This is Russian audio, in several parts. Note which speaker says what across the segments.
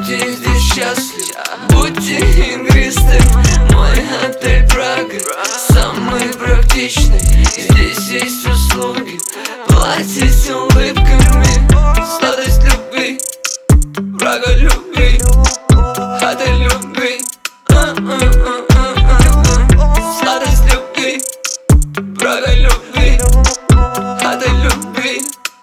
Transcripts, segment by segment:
Speaker 1: Будьте здесь счастливы, будьте игристым. Мой отель Прага самый практичный. Здесь есть услуги, платить улыбками. Сладость любви, Прага любви, отель любви. Сладость любви, Прага любви, отель любви.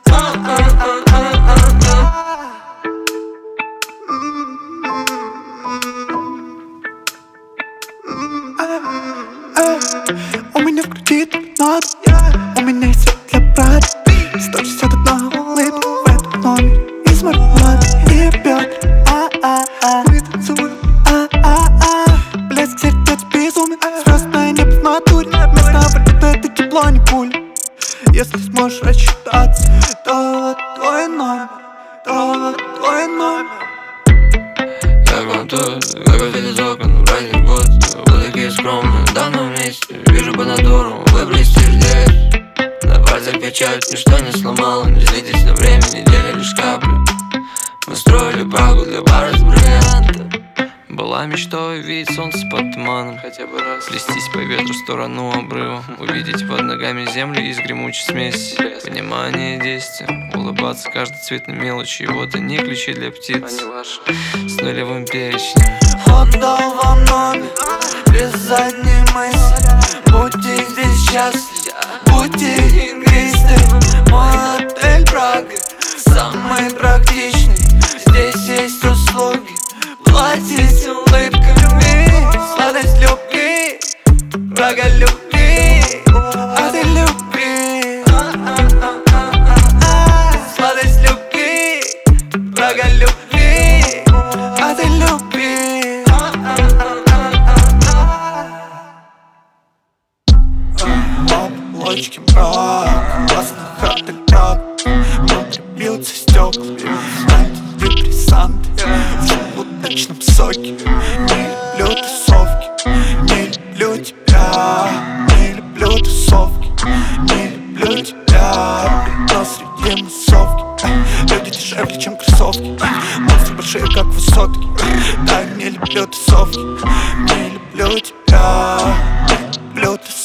Speaker 2: У меня в груди надо, у меня есть свет для брата. 161 улыбка в этом номере из мармелада и пёт. Мы танцуем, блеск сердец безумен. Звездное небо в натуре, местного это тепло, не пуля. Если сможешь рассчитаться, то твой номер, твой номер.
Speaker 1: Я грунтую, как видит из окон, праздник год. Вы такие скромные, в данном месте вижу по натуру, вы блестишь здесь. На пальцах печать, ничто не сломало. Не злитесь на время, недели лишь капли. Мы строили Прагу для пары с бриллиантом.
Speaker 3: Была мечтой увидеть солнце под туманом, хотя бы раз плестись по ветру в сторону обрыва, увидеть под ногами землю из гремучей смеси. Понимание действия, улыбаться каждой цветной мелочи. И вот они, ключи для птиц с нулевым перечнем.
Speaker 2: Отдал вам номер без задней мысли. Будьте здесь счастливы, будьте игристым. Мой отель Прага самый практичный. Здесь есть услуги, платить улыбками. Сладость любви, Прага любви, отель любви. Сладость любви, Прага любви, отель любви. Облачки мрака, красных отелях. Внутри бьются стекла, антидепрессанты в желудочном соке. Не люблю тусовки, не люблю тебя. Не люблю тусовки, не люблю тебя. Но среди массовки люди дешевле, чем кроссовки. Монстры большие, как высотки. Да, не люблю тусовки, не люблю тебя. Не люблю тусовки.